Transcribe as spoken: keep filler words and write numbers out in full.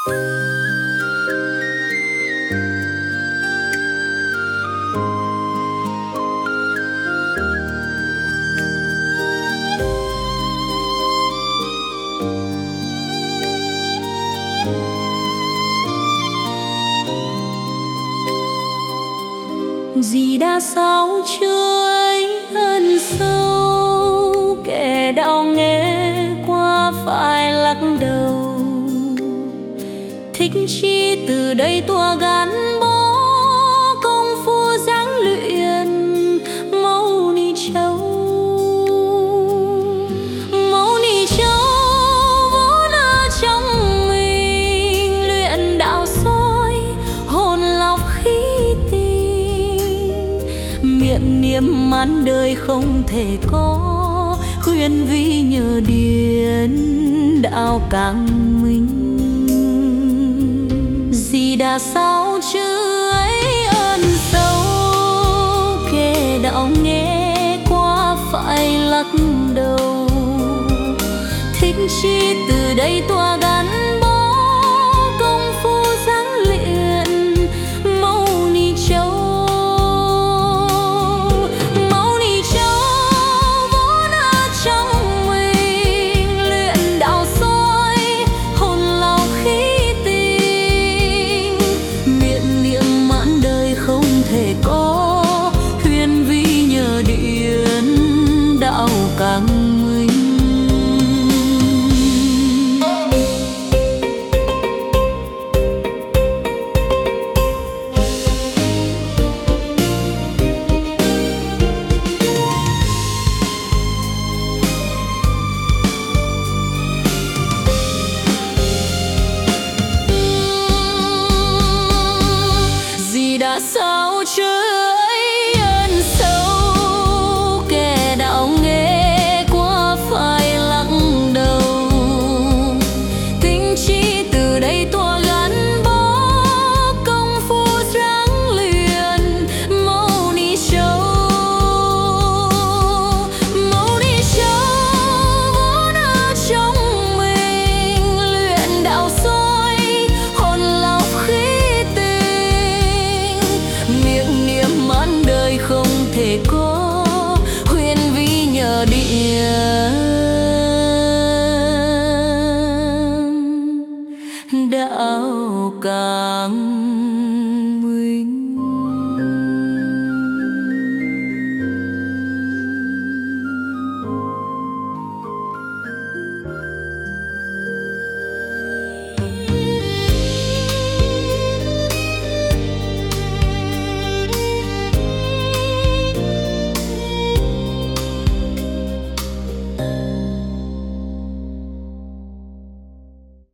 Dì đã sao chuối ân sâu, kẻ đạo nghe qua phải lắc đầu. Thích chi từ đây tua gắn bó, công phu dáng luyện mâu ni châu. Mâu ni châu vốn ở trong mình, luyện đạo soi hồn lọc khí tình. Miệng niệm mãn đời không thể có, khuyên vi nhờ điển đạo càng minh. Dì đã sao chữ ấy ơn sâu, kẻ đạo nghe qua phải lắc đầu. Thích chi từ đây tua gắn bó, công phu dáng luyện mâu ni châu. Mâu ni châu vốn ở trong mình, luyện đạo soi hồn lọc khí tình. Miệng niệm mãn đời không thể có, khuyên vi nhờ điển đạo càng minh. Đã sao chuối ân sâu, kẻ đạo nghe qua phải lắc đầu. Tính chi từ đây tua gắn bó, công phu dáng luyện mâu ni châu. Mâu ni châu vốn ở trong mình, luyện đạo soi hồn lọc khí tình. Miệng niệm mãn đời không thể có, khuyên vi nhờ điển đạo càng